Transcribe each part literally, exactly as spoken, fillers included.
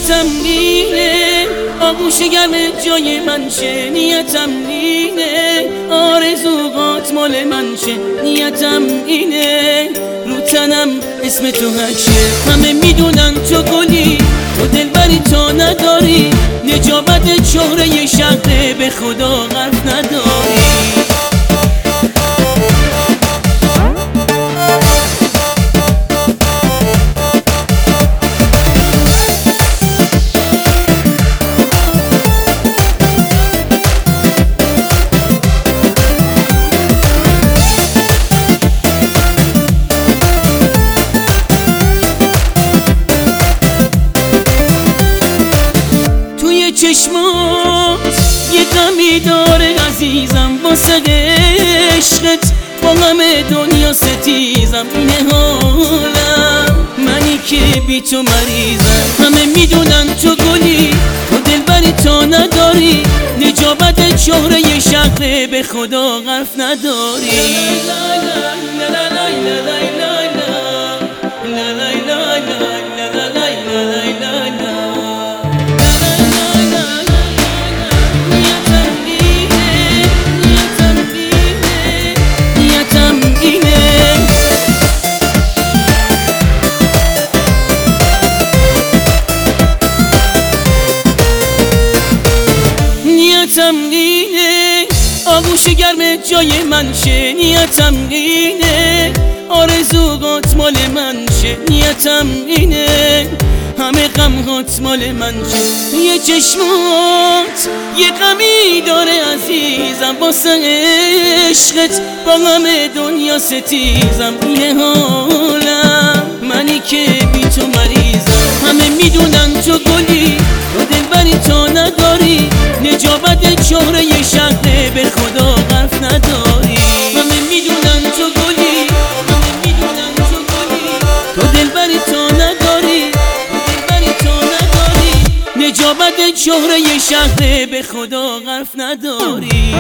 نیتم اینه آغوش گرم جای من شه، نیتم اینه آرزوهات مال من شه، نیتم اینه رو تنم اسم تو هکشه. همه میدونن تو گلی تو دلبری تا نداری، نجابت چهره شهره به خدا حرف نداری. چشمات یه غمی داره عزیزم، واسه عشقت با همه دنیا ستیزم. اینه حالم منی که بی تو مریضم، همه میدونن تو گلی تو دلبری تا نداری، نجابت چهره شهره به خدا حرف نداری. نیتم اینه آغوش گرم جای من شه، نیتم اینه آرزوهات مال من شه، نیتم اینه همه غمهات مال من شه. یه چشمات یه غمی داره عزیزم، واسه عشقت با همه دنیا ستیزم. اینه حالم منی که بی تو مریضم، همه میدونن تو گلی تو دلبری تا نداری، نجابت چهره شهره به خدا حرف نداری. همه میدونن تو گلی همه میدونن تو گلی تو دلبری تا نداری، تو دلبری تا نداری، نجابت چهره شهره به خدا حرف نداری.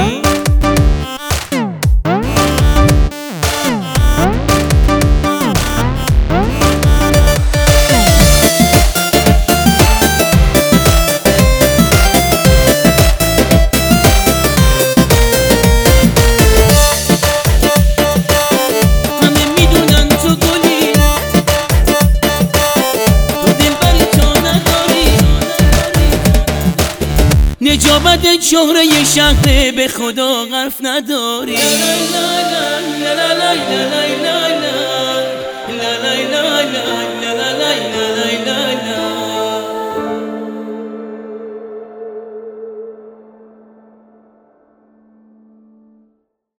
نجابت چهره شهره به خدا حرف نداری.